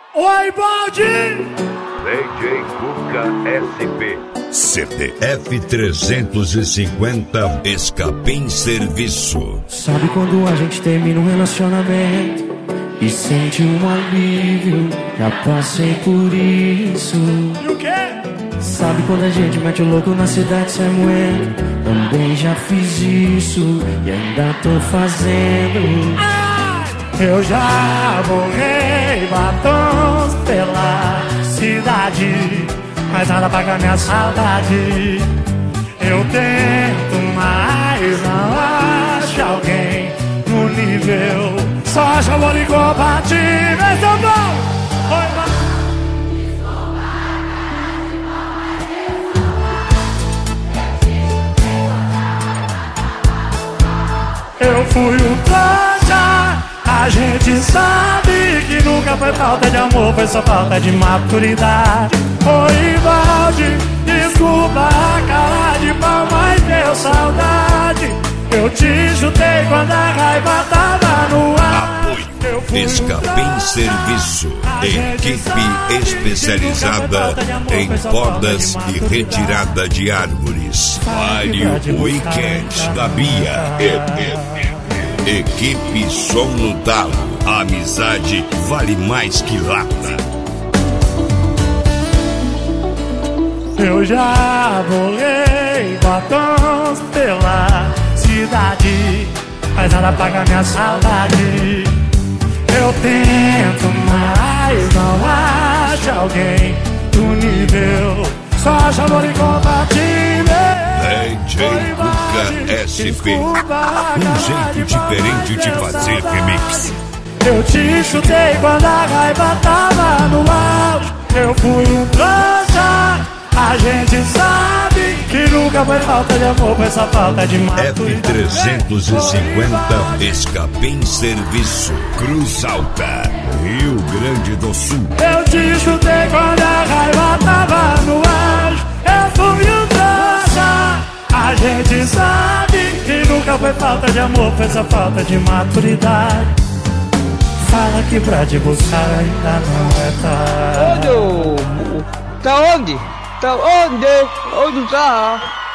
Oi, Baldi! DJ Cuca SP. CPF 350, escape em serviço. Sabe quando a gente termina um relacionamento e sente um alívio? Já passei por isso. E o quê? Sabe quando a gente mete o louco na cidade sem moeda? Também já fiz isso e ainda tô fazendo. Eu já borrei batons pela cidade, mas nada paga minha saudade. Eu tento, mas não acho alguém no nível. Só acho amor incompatível. Esse é bom! Eu fui um trouxa. A gente sabe que nunca foi falta de amor, foi só falta de maturidade. Oi, Valde, desculpa a cara de pau, mas deu saudade. Eu te chutei quando a raiva tava no ar. Apoio Escape em Serviço. Equipe especializada em podas e retirada de árvores. Fire Weekend da Bia. Equipe Som no Talo. A amizade vale mais que lata. Eu já borrei batons pela cidade, mas nada paga minha saudade. Eu tento, mas não acho alguém do nível. Só acho amor incompatível. DJ Cuca SP. Um jeito diferente de fazer remix. Eu te chutei quando a raiva tava no auge. Eu fui um trouxa. A gente sabe que nunca foi falta de amor, foi só falta de maturidade. F350, escape em serviço. Cruz Alta, Rio Grande do Sul. Eu te chutei quando a raiva tava no auge. Eu fui um trouxa. A gente sabe que nunca foi falta de amor, foi só falta de maturidade. Fala que pra te buscar ainda não é tarde. Tá onde? Tá onde? Onde tá?